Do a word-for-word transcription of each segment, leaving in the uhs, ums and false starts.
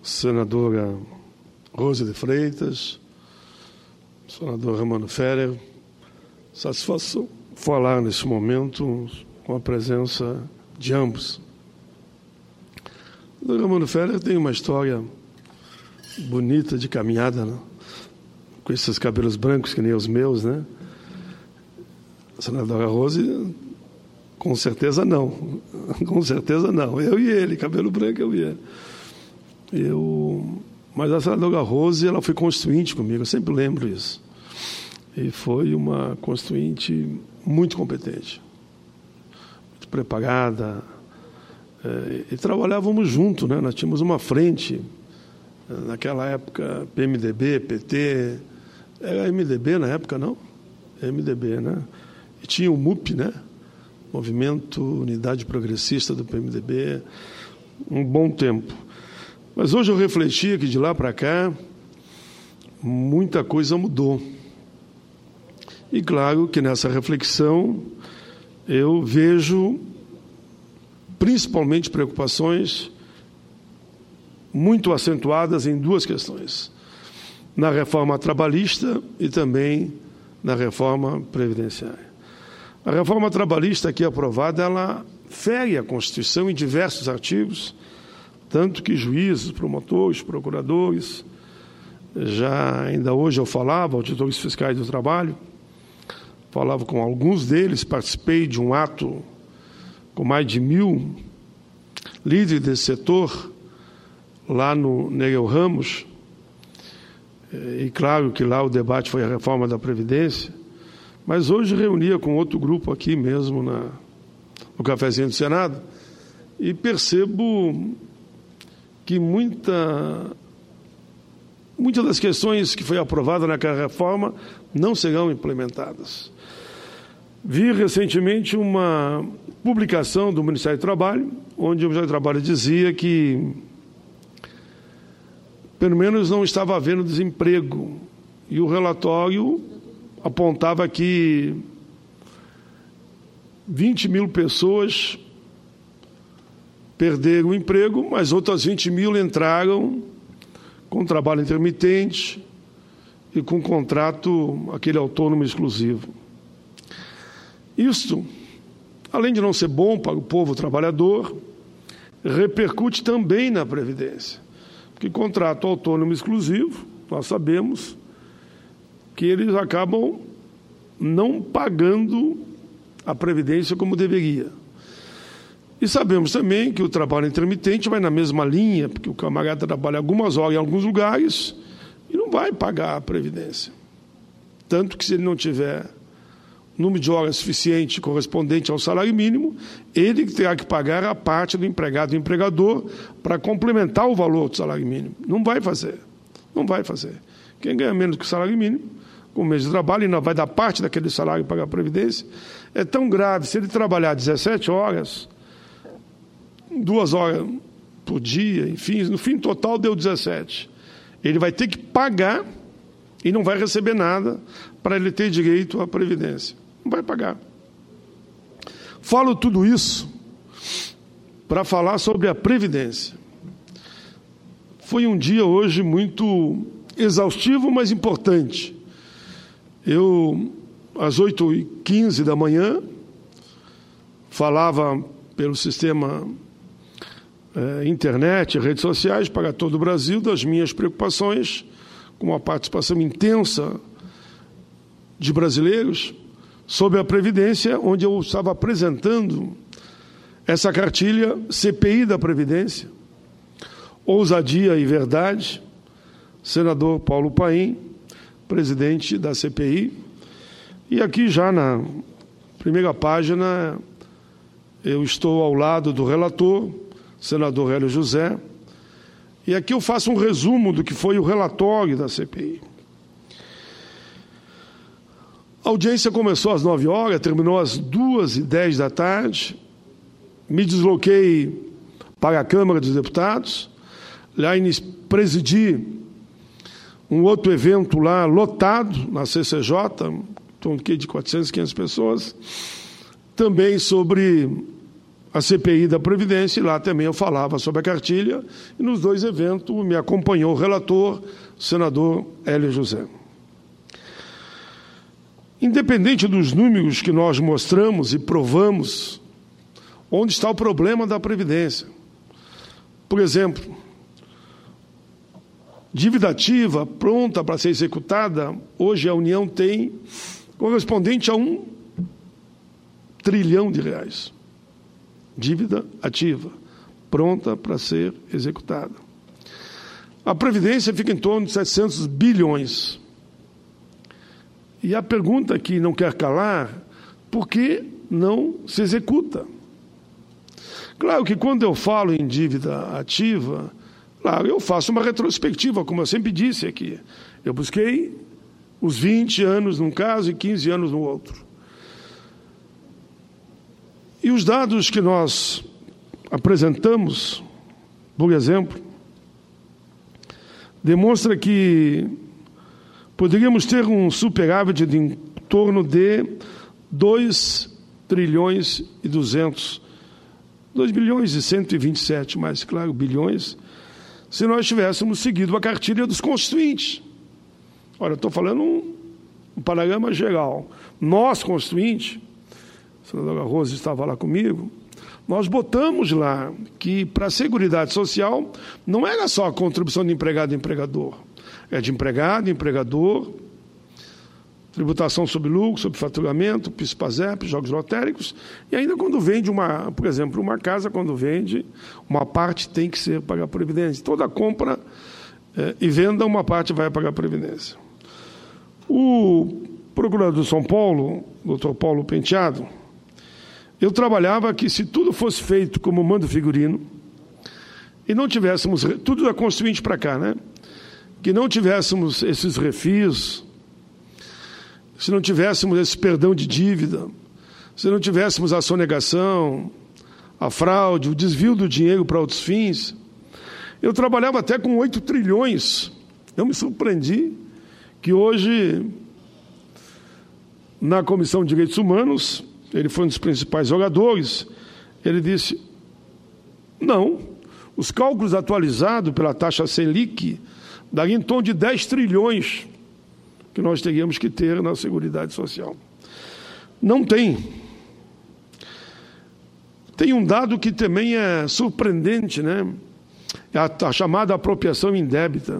senadora Rose de Freitas, senador Ramano Ferrer, satisfação falar nesse momento com a presença de ambos. O Ramano Ferrer tem uma história bonita de caminhada, né? Com esses cabelos brancos que nem os meus, né? A senadora Rose, com certeza não. Com certeza não. Eu e ele, cabelo branco, eu e ele. Eu... Mas a senadora Rose, ela foi constituinte comigo, eu sempre lembro isso. E foi uma constituinte muito competente, muito preparada. É, e trabalhávamos juntos, né? Nós tínhamos uma frente, naquela época, P M D B, P T... Era M D B na época, não? M D B, né? E tinha o M U P, né? Movimento Unidade Progressista do P M D B, um bom tempo. Mas hoje eu refleti que de lá para cá, muita coisa mudou. E claro que nessa reflexão eu vejo principalmente preocupações muito acentuadas em duas questões: na reforma trabalhista e também na reforma previdenciária. A reforma trabalhista aqui aprovada, ela fere a Constituição em diversos artigos, tanto que juízes, promotores, procuradores, já ainda hoje eu falava, auditores fiscais do trabalho, falava com alguns deles, participei de um ato com mais de mil líderes desse setor, lá no Nereu Ramos. E claro que lá o debate foi a reforma da Previdência, mas hoje reunia com outro grupo aqui mesmo na, no cafezinho do Senado, e percebo que muita, muitas das questões que foi aprovada naquela reforma não serão implementadas. Vi recentemente uma publicação do Ministério do Trabalho, onde o Ministério do Trabalho dizia que pelo menos não estava havendo desemprego. E o relatório apontava que vinte mil pessoas perderam o emprego, mas outras vinte mil entraram com trabalho intermitente e com contrato, aquele autônomo exclusivo. Isto, além de não ser bom para o povo trabalhador, repercute também na Previdência. Porque contrato autônomo exclusivo, nós sabemos que eles acabam não pagando a Previdência como deveria. E sabemos também que o trabalho intermitente vai na mesma linha, porque o camarada trabalha algumas horas em alguns lugares e não vai pagar a Previdência. Tanto que se ele não tiver número de horas suficiente correspondente ao salário mínimo, ele terá que pagar a parte do empregado e do empregador para complementar o valor do salário mínimo. Não vai fazer. Não vai fazer. Quem ganha menos que o salário mínimo, com o mês de trabalho, e não vai dar parte daquele salário para pagar a Previdência, é tão grave. Se ele trabalhar dezessete horas, duas horas por dia, enfim, no fim total deu dezessete. Ele vai ter que pagar e não vai receber nada para ele ter direito à Previdência. Não vai pagar. Falo tudo isso para falar sobre a Previdência. Foi um dia hoje muito exaustivo, mas importante. Eu, às oito e quinze da manhã, falava pelo sistema eh, internet, redes sociais, para todo o Brasil, das minhas preocupações, com uma participação intensa de brasileiros, sobre a Previdência, onde eu estava apresentando essa cartilha C P I da Previdência, Ousadia e Verdade, senador Paulo Paim, presidente da C P I. E aqui já na primeira página eu estou ao lado do relator, senador Hélio José, e aqui eu faço um resumo do que foi o relatório da C P I. A audiência começou às nove horas, terminou às duas e dez da tarde. Me desloquei para a Câmara dos Deputados. Lá presidi um outro evento lá, lotado, na C C J, em torno de quatrocentas, quinhentas pessoas, também sobre a C P I da Previdência, e lá também eu falava sobre a cartilha, e nos dois eventos me acompanhou o relator, o senador Hélio José. Independente dos números que nós mostramos e provamos, onde está o problema da Previdência? Por exemplo, dívida ativa pronta para ser executada, hoje a União tem correspondente a um trilhão de reais. Dívida ativa, pronta para ser executada. A Previdência fica em torno de setecentos bilhões. E a pergunta que não quer calar, por que não se executa? Claro que quando eu falo em dívida ativa, claro, eu faço uma retrospectiva, como eu sempre disse aqui. Eu busquei os vinte anos num caso e quinze anos no outro. E os dados que nós apresentamos, por exemplo, demonstra que poderíamos ter um superávit de em torno de dois trilhões e duzentos, dois bilhões e cento e vinte e sete, mais claro, bilhões, se nós tivéssemos seguido a cartilha dos constituintes. Olha, eu estou falando um, um panorama geral. Nós, constituinte, a senadora Rosa estava lá comigo, nós botamos lá que para a Seguridade Social não era só a contribuição de empregado e empregador, é de empregado, empregador, tributação sobre lucro, sobre faturamento, PIS-PASEP, jogos lotéricos, e ainda quando vende uma, por exemplo, uma casa, quando vende, uma parte tem que ser pagar a Previdência. Toda compra eh, e venda, uma parte vai pagar a Previdência. O procurador de São Paulo, doutor Paulo Penteado, eu trabalhava que se tudo fosse feito como manda o figurino, e não tivéssemos, tudo da Constituinte para cá, né? Que não tivéssemos esses refis, se não tivéssemos esse perdão de dívida, se não tivéssemos a sonegação, a fraude, o desvio do dinheiro para outros fins, eu trabalhava até com oito trilhões. Eu me surpreendi que hoje, na Comissão de Direitos Humanos, ele foi um dos principais oradores, ele disse, não, os cálculos atualizados pela taxa Selic daria em torno de dez trilhões que nós teríamos que ter na Seguridade Social. Não tem. Tem um dado que também é surpreendente, né? É a, a chamada apropriação indébita.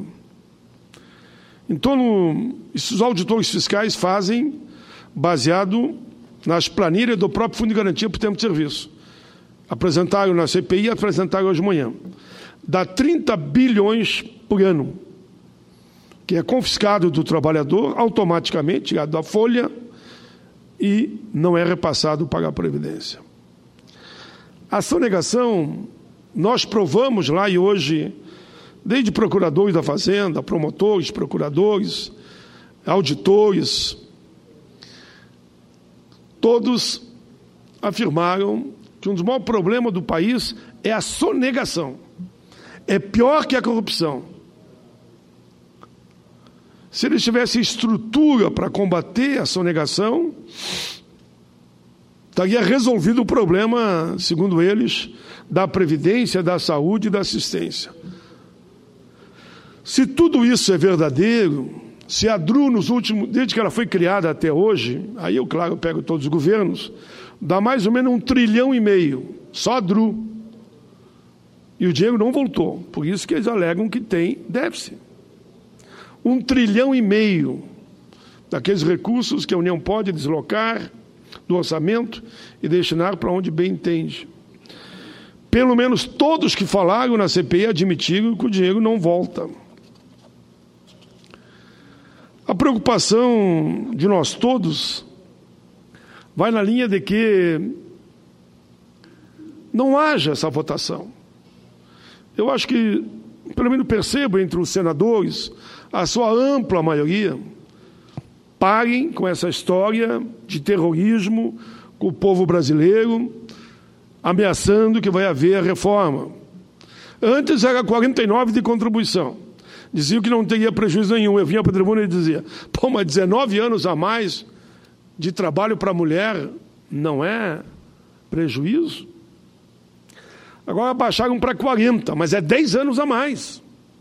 Então, esses auditores fiscais fazem baseado nas planilhas do próprio Fundo de Garantia por Tempo de Serviço. Apresentaram na C P I e apresentaram hoje de manhã. Dá trinta bilhões por ano, que é confiscado do trabalhador automaticamente, tirado da folha, e não é repassado para a Previdência. A sonegação, nós provamos lá e hoje, desde procuradores da Fazenda, promotores, procuradores, auditores, todos afirmaram que um dos maiores problemas do país é a sonegação. É pior que a corrupção. Se eles tivessem estrutura para combater a sonegação, estaria resolvido o problema, segundo eles, da Previdência, da saúde e da assistência. Se tudo isso é verdadeiro, se a DRU, nos últimos, desde que ela foi criada até hoje, aí eu, claro, eu pego todos os governos, dá mais ou menos um trilhão e meio, só a DRU. E o dinheiro não voltou, por isso que eles alegam que tem déficit. Um trilhão e meio daqueles recursos que a União pode deslocar do orçamento e destinar para onde bem entende. Pelo menos todos que falaram na C P I admitiram que o dinheiro não volta. A preocupação de nós todos vai na linha de que não haja essa votação. Eu acho que, pelo menos percebo entre os senadores, a sua ampla maioria, parem com essa história de terrorismo com o povo brasileiro, ameaçando que vai haver reforma. Antes era quarenta e nove de contribuição. Diziam que não teria prejuízo nenhum. Eu vinha para a tribuna e dizia, pô, mas dezenove anos a mais de trabalho para a mulher não é prejuízo? Agora baixaram para quarenta, mas é dez anos a mais.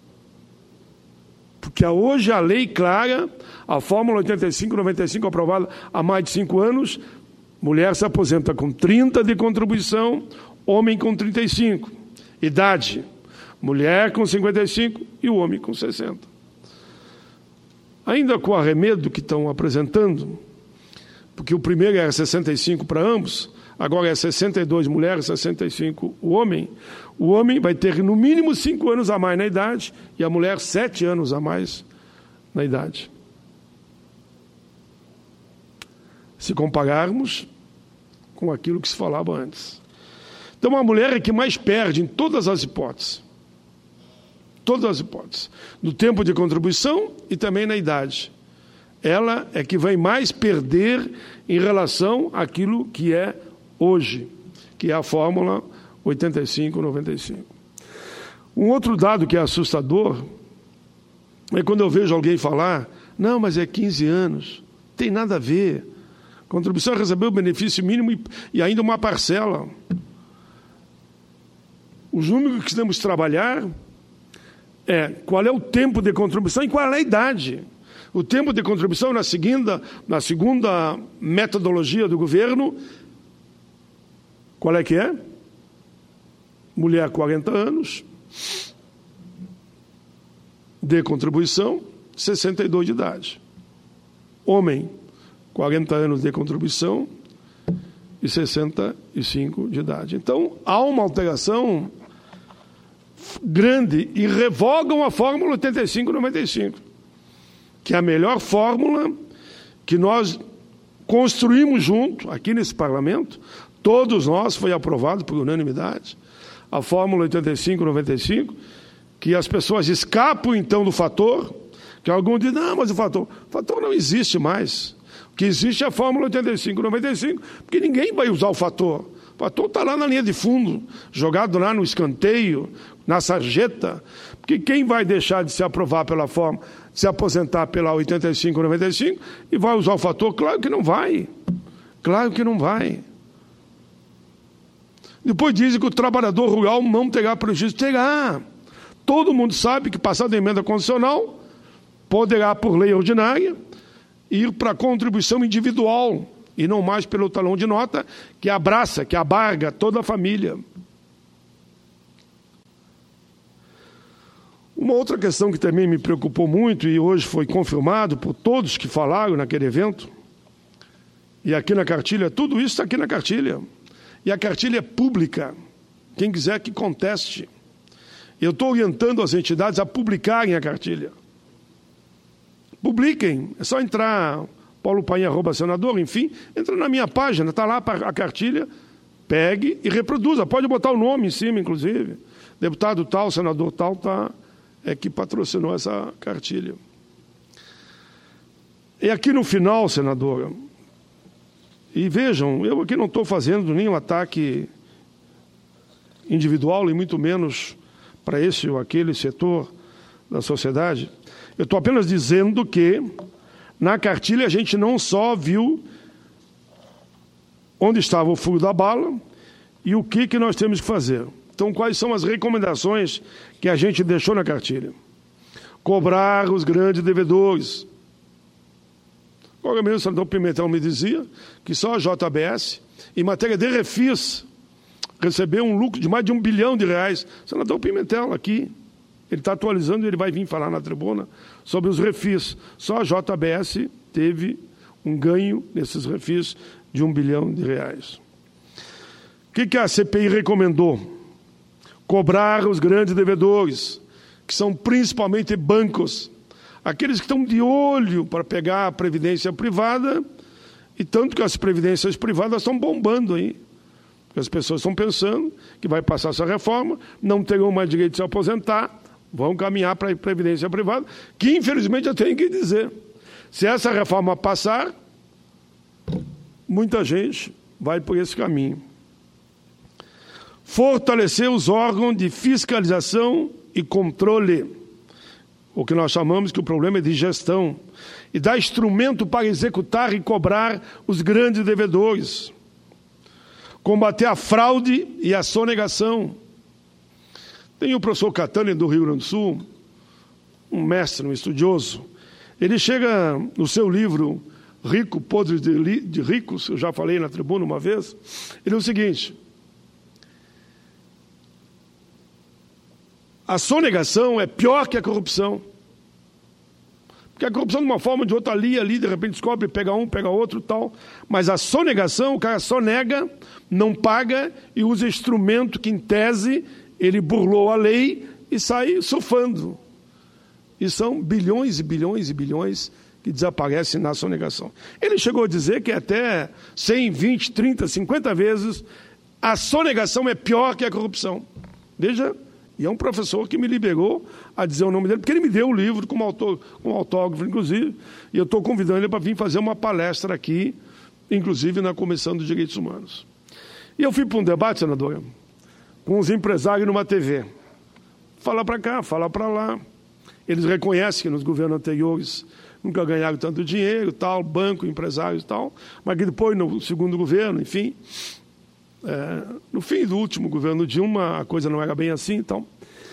Porque hoje a lei clara, a fórmula oitenta e cinco noventa e cinco aprovada há mais de cinco anos, mulher se aposenta com trinta de contribuição, homem com trinta e cinco. Idade, mulher com cinquenta e cinco e o homem com sessenta. Ainda com o arremedo que estão apresentando, porque o primeiro era sessenta e cinco para ambos, agora é sessenta e dois mulheres, sessenta e cinco o homem. O homem vai ter no mínimo cinco anos a mais na idade e a mulher sete anos a mais na idade. Se compararmos com aquilo que se falava antes. Então a mulher é que mais perde em todas as hipóteses. Todas as hipóteses. No tempo de contribuição e também na idade. Ela é que vai mais perder em relação àquilo que é hoje, que é a fórmula oitenta e cinco noventa e cinco. Um outro dado que é assustador é quando eu vejo alguém falar, não, mas é quinze anos, tem nada a ver. Contribuição recebeu o benefício mínimo e, e ainda uma parcela. Os números que temos que trabalhar é qual é o tempo de contribuição e qual é a idade. O tempo de contribuição, na segunda, na segunda metodologia do governo, qual é que é? Mulher, quarenta anos, de contribuição, sessenta e dois de idade. Homem, quarenta anos de contribuição e sessenta e cinco de idade. Então, há uma alteração grande e revogam a fórmula oitenta e cinco noventa e cinco, que é a melhor fórmula que nós construímos junto, aqui nesse parlamento, todos nós, foi aprovado por unanimidade, a fórmula oitenta e cinco noventa e cinco, que as pessoas escapam então do fator, que alguns dizem, não, mas o fator, o fator não existe mais. O que existe é a fórmula oitenta e cinco noventa e cinco, porque ninguém vai usar o fator. O fator está lá na linha de fundo, jogado lá no escanteio, na sarjeta, porque quem vai deixar de se aprovar pela forma, de se aposentar pela oitenta e cinco noventa e cinco e vai usar o fator? Claro que não vai. Claro que não vai. Depois dizem que o trabalhador rural não terá prejuízo. Terá. Todo mundo sabe que, passada a emenda constitucional, poderá, por lei ordinária, ir para a contribuição individual e não mais pelo talão de nota, que abraça, que abarga toda a família. Uma outra questão que também me preocupou muito e hoje foi confirmado por todos que falaram naquele evento, e aqui na cartilha, tudo isso está aqui na cartilha. E a cartilha é pública. Quem quiser que conteste. Eu estou orientando as entidades a publicarem a cartilha. Publiquem. É só entrar, Paulo Paim, arroba senador, enfim, entra na minha página, está lá a cartilha, pegue e reproduza. Pode botar o nome em cima, inclusive. Deputado tal, senador tal, tá, é que patrocinou essa cartilha. E aqui no final, senadora, e vejam, eu aqui não estou fazendo nenhum ataque individual e muito menos para esse ou aquele setor da sociedade. Eu estou apenas dizendo que na cartilha a gente não só viu onde estava o furo da bala e o que, que nós temos que fazer. Então, quais são as recomendações que a gente deixou na cartilha? Cobrar os grandes devedores. Agora mesmo o senador Pimentel me dizia que só a J B S, em matéria de refis, recebeu um lucro de mais de um bilhão de reais. O senador Pimentel aqui, ele está atualizando e ele vai vir falar na tribuna sobre os refis. Só a J B S teve um ganho nesses refis de um bilhão de reais. O que, que a C P I recomendou? Cobrar os grandes devedores, que são principalmente bancos, aqueles que estão de olho para pegar a previdência privada, e tanto que as previdências privadas estão bombando aí. Porque as pessoas estão pensando que vai passar essa reforma, não terão mais direito de se aposentar, vão caminhar para a previdência privada, que infelizmente eu tenho que dizer, se essa reforma passar, muita gente vai por esse caminho. Fortalecer os órgãos de fiscalização e controle, o que nós chamamos que o problema é de gestão, e dar instrumento para executar e cobrar os grandes devedores. Combater a fraude e a sonegação. Tem o professor Catani, do Rio Grande do Sul, um mestre, um estudioso. Ele chega no seu livro Rico, Podre de, de Ricos, eu já falei na tribuna uma vez, ele é o seguinte: a sonegação é pior que a corrupção. Porque a corrupção, de uma forma ou de outra, ali, ali, de repente descobre, pega um, pega outro e tal. Mas a sonegação, o cara sonega, não paga e usa instrumento que, em tese, ele burlou a lei e sai surfando. E são bilhões e bilhões e bilhões que desaparecem na sonegação. Ele chegou a dizer que até cem, vinte, trinta, cinquenta vezes a sonegação é pior que a corrupção. Veja. E é um professor que me liberou a dizer o nome dele, porque ele me deu o livro com, autor, com autógrafo, inclusive, e eu estou convidando ele para vir fazer uma palestra aqui, inclusive na Comissão dos Direitos Humanos. E eu fui para um debate, senadora, com os empresários numa T V. Fala para cá, fala para lá. Eles reconhecem que nos governos anteriores nunca ganharam tanto dinheiro, tal, banco, empresários e tal, mas que depois, no segundo governo, enfim... É, no fim do último governo Dilma, a coisa não era bem assim, então.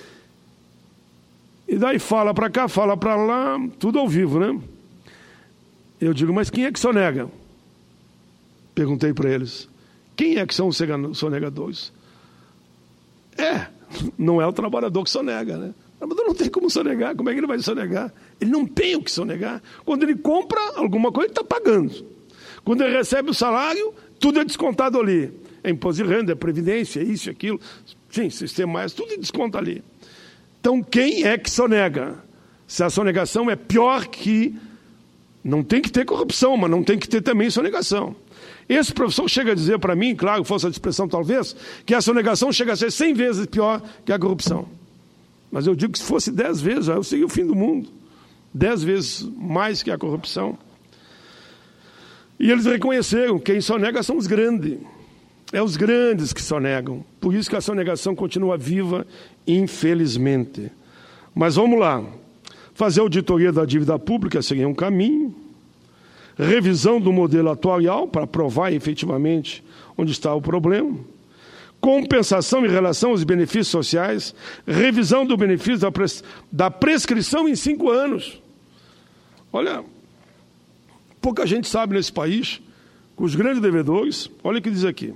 E daí fala para cá, fala para lá, tudo ao vivo, né? Eu digo, mas quem é que sonega? Perguntei para eles. Quem é que são os sonegadores? É, não é o trabalhador que sonega, né? O trabalhador não tem como sonegar, como é que ele vai sonegar? Ele não tem o que sonegar. Quando ele compra alguma coisa, ele está pagando. Quando ele recebe o salário, tudo é descontado ali. É imposto de renda, é previdência, é isso, é aquilo, enfim, sistema mais, tudo desconta ali. Então, quem é que sonega? Se a sonegação é pior que... Não tem que ter corrupção, mas não tem que ter também sonegação. Esse professor chega a dizer para mim, claro, força de expressão talvez, que a sonegação chega a ser cem vezes pior que a corrupção. Mas eu digo que se fosse dez vezes, eu seria o fim do mundo. Dez vezes mais que a corrupção. E eles reconheceram que quem sonega são os grandes. É os grandes que sonegam. Por isso que a sonegação continua viva, infelizmente. Mas vamos lá. Fazer auditoria da dívida pública seria um caminho. Revisão do modelo atuarial para provar efetivamente onde está o problema. Compensação em relação aos benefícios sociais. Revisão do benefício da, pres... da prescrição em cinco anos. Olha, pouca gente sabe nesse país que os grandes devedores, olha o que diz aqui.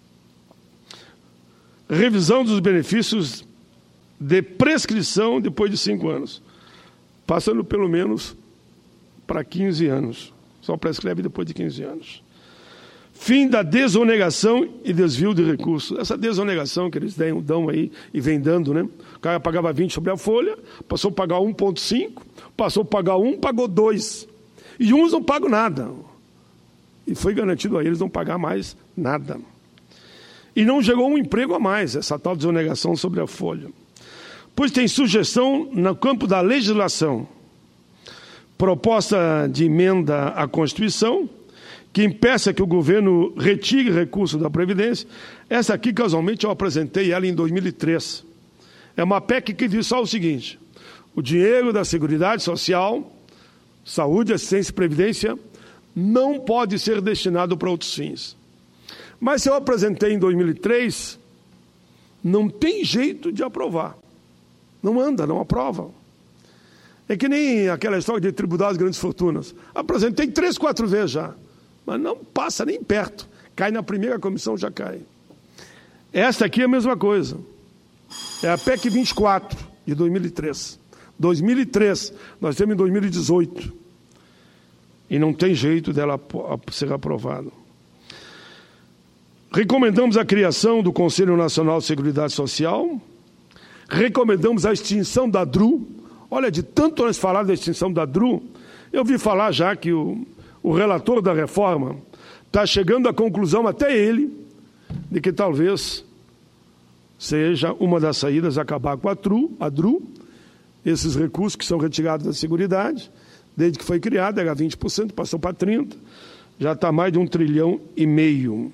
Revisão dos benefícios de prescrição depois de cinco anos. Passando pelo menos para quinze anos. Só prescreve depois de quinze anos. Fim da desonegação e desvio de recursos. Essa desonegação que eles dão aí e vem dando, né? O cara pagava vinte sobre a folha, passou a pagar um vírgula cinco, passou a pagar um, pagou dois. E uns não pagam nada. E foi garantido a eles não pagar mais nada. E não gerou um emprego a mais, essa tal desonegação sobre a folha. Pois tem sugestão no campo da legislação, proposta de emenda à Constituição, que impeça que o governo retire recursos da Previdência. Essa aqui, casualmente, eu apresentei ela em dois mil e três. É uma P E C que diz só o seguinte: o dinheiro da Seguridade Social, saúde, assistência e previdência, não pode ser destinado para outros fins. Mas se eu apresentei em dois mil e três, não tem jeito de aprovar. Não anda, não aprova. É que nem aquela história de tributar as grandes fortunas. Apresentei três, quatro vezes já, mas não passa nem perto. Cai na primeira comissão, já cai. Esta aqui é a mesma coisa. É a P E C vinte e quatro, de dois mil e três. dois mil e três, nós temos em dois mil e dezoito. E não tem jeito dela ser aprovada. Recomendamos a criação do Conselho Nacional de Seguridade Social. Recomendamos a extinção da D R U. Olha, de tanto nós falar da extinção da D R U, eu ouvi falar já que o, o relator da reforma está chegando à conclusão, até ele, de que talvez seja uma das saídas acabar com a D R U, a D R U, esses recursos que são retirados da Seguridade, desde que foi criada, era vinte por cento, passou para trinta por cento, já está mais de um trilhão e meio.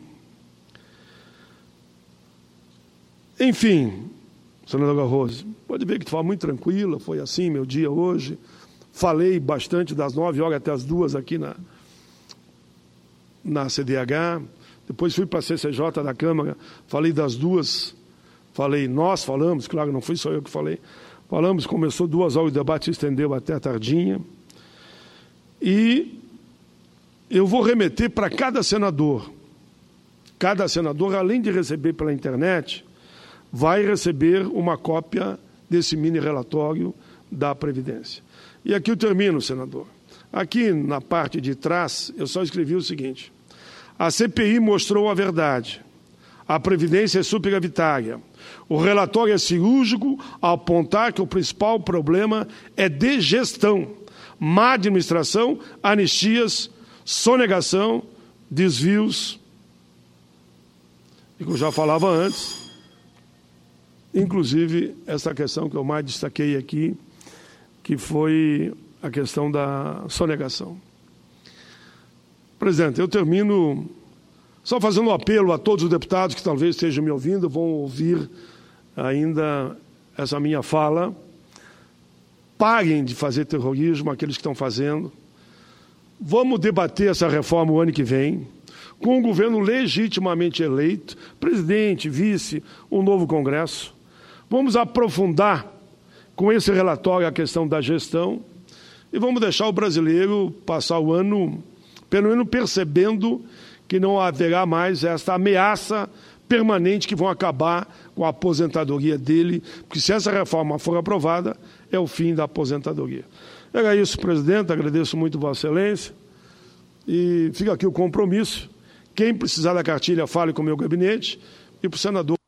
Enfim, senadora Rose, pode ver que de forma muito tranquila, foi assim meu dia hoje. Falei bastante das nove horas até as duas aqui na, na C D H. Depois fui para a C C J da Câmara, falei das duas falei, nós falamos, claro, não fui só eu que falei, falamos, começou duas horas, o debate se estendeu até a tardinha, e eu vou remeter para cada senador. Cada senador, além de receber pela internet, vai receber uma cópia desse mini-relatório da Previdência. E aqui eu termino, senador. Aqui, na parte de trás, eu só escrevi o seguinte: a C P I mostrou a verdade. A Previdência é superavitária. O relatório é cirúrgico ao apontar que o principal problema é de gestão, má administração, anistias, sonegação, desvios. E que eu já falava antes, inclusive essa questão que eu mais destaquei aqui, que foi a questão da sonegação. Presidente, eu termino só fazendo um apelo a todos os deputados que talvez estejam me ouvindo, vão ouvir ainda essa minha fala. Parem de fazer terrorismo, aqueles que estão fazendo. Vamos debater essa reforma o ano que vem, com um governo legitimamente eleito, presidente, vice, um novo Congresso. Vamos aprofundar com esse relatório a questão da gestão e vamos deixar o brasileiro passar o ano, pelo menos percebendo que não haverá mais esta ameaça permanente que vão acabar com a aposentadoria dele, porque se essa reforma for aprovada, é o fim da aposentadoria. Era isso, presidente, agradeço muito Vossa Excelência e fica aqui o compromisso. Quem precisar da cartilha, fale com o meu gabinete e para o senador.